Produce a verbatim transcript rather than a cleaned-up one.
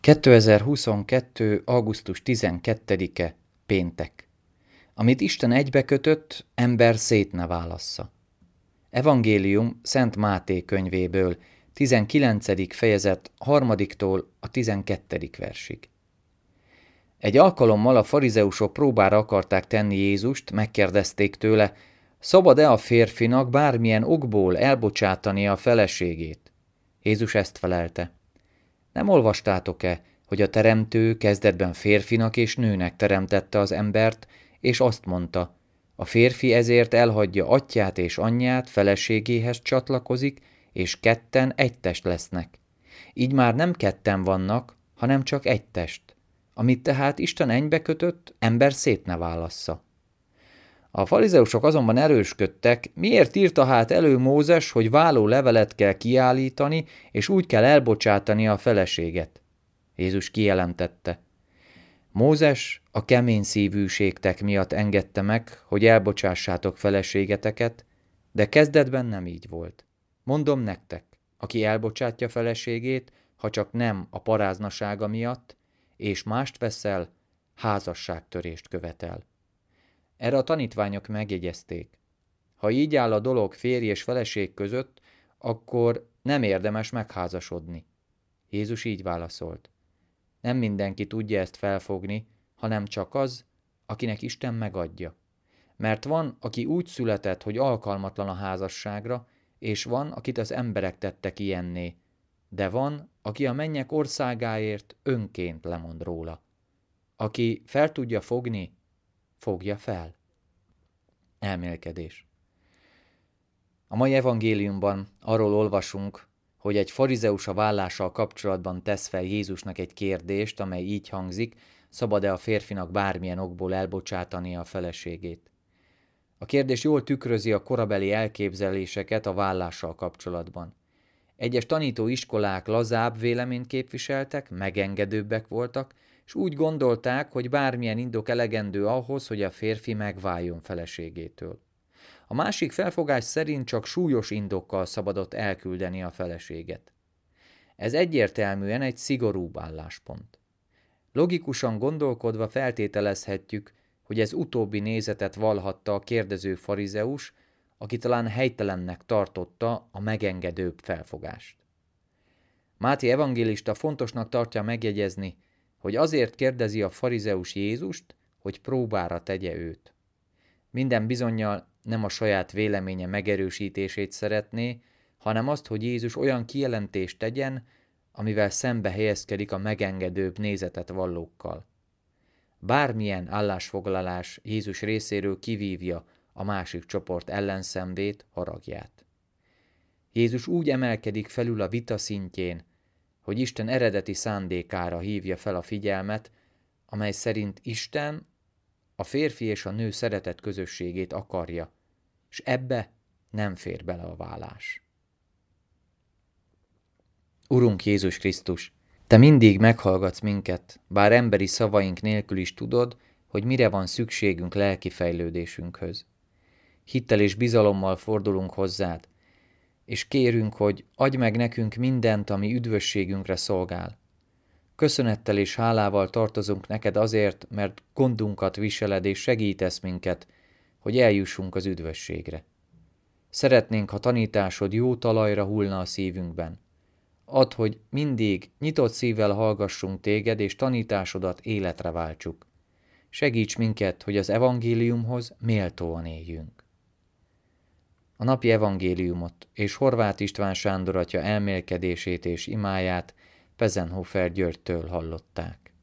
kétezer-huszonkettő. augusztus tizenkettedike. Péntek. Amit Isten egybekötött, ember szét ne válassza. Evangélium Szent Máté könyvéből, tizenkilencedik fejezet harmadiktól a tizenkettedik versig. Egy alkalommal a farizeusok próbára akarták tenni Jézust, megkérdezték tőle, szabad-e a férfinak bármilyen okból elbocsátani a feleségét? Jézus ezt felelte. Nem olvastátok-e, hogy a Teremtő kezdetben férfinak és nőnek teremtette az embert, és azt mondta, a férfi ezért elhagyja atyját és anyját, feleségéhez csatlakozik, és ketten egy test lesznek. Így már nem ketten vannak, hanem csak egy test. Amit tehát Isten egybe kötött, ember szét ne válassza. A farizeusok azonban erősködtek, miért írta hát elő Mózes, hogy váló levelet kell kiállítani, és úgy kell elbocsátani a feleséget? Jézus kijelentette. Mózes a kemény szívűségtek miatt engedte meg, hogy elbocsássátok feleségeteket, de kezdetben nem így volt. Mondom nektek, aki elbocsátja feleségét, ha csak nem a paráznasága miatt, és mást veszel, házasságtörést követel. Erre a tanítványok megjegyezték. Ha így áll a dolog férj és feleség között, akkor nem érdemes megházasodni. Jézus így válaszolt. Nem mindenki tudja ezt felfogni, hanem csak az, akinek Isten megadja. Mert van, aki úgy született, hogy alkalmatlan a házasságra, és van, akit az emberek tettek ilyenné, de van, aki a mennyek országáért önként lemond róla. Aki fel tudja fogni, fogja fel. Elmélkedés. A mai evangéliumban arról olvasunk, hogy egy farizeus a vállással kapcsolatban tesz fel Jézusnak egy kérdést, amely így hangzik, szabad-e a férfinak bármilyen okból elbocsátani a feleségét. A kérdés jól tükrözi a korabeli elképzeléseket a vállással kapcsolatban. Egyes tanítóiskolák lazább véleményt képviseltek, megengedőbbek voltak, és úgy gondolták, hogy bármilyen indok elegendő ahhoz, hogy a férfi megváljon feleségétől. A másik felfogás szerint csak súlyos indokkal szabadott elküldeni a feleséget. Ez egyértelműen egy szigorúbb álláspont. Logikusan gondolkodva feltételezhetjük, hogy ez utóbbi nézetet vallhatta a kérdező farizeus, aki talán helytelennek tartotta a megengedőbb felfogást. Máté evangélista fontosnak tartja megjegyezni, hogy azért kérdezi a farizeus Jézust, hogy próbára tegye őt. Minden bizonnyal nem a saját véleménye megerősítését szeretné, hanem azt, hogy Jézus olyan kijelentést tegyen, amivel szembe helyezkedik a megengedőbb nézetet vallókkal. Bármilyen állásfoglalás Jézus részéről kivívja a másik csoport ellenszenvét, haragját. Jézus úgy emelkedik felül a vita szintjén, hogy Isten eredeti szándékára hívja fel a figyelmet, amely szerint Isten a férfi és a nő szeretett közösségét akarja, és ebbe nem fér bele a vállás. Urunk Jézus Krisztus, Te mindig meghallgatsz minket, bár emberi szavaink nélkül is tudod, hogy mire van szükségünk lelki fejlődésünkhöz. Hittel és bizalommal fordulunk hozzád, és kérünk, hogy adj meg nekünk mindent, ami üdvösségünkre szolgál. Köszönettel és hálával tartozunk neked azért, mert gondunkat viseled és segítesz minket, hogy eljussunk az üdvösségre. Szeretnénk, ha tanításod jó talajra hullna a szívünkben. Add, hogy mindig nyitott szívvel hallgassunk téged, és tanításodat életre váltsuk. Segíts minket, hogy az evangéliumhoz méltóan éljünk. A napi evangéliumot és Horváth István Sándor atya elmélkedését és imáját Pezenhofer Györgytől hallották.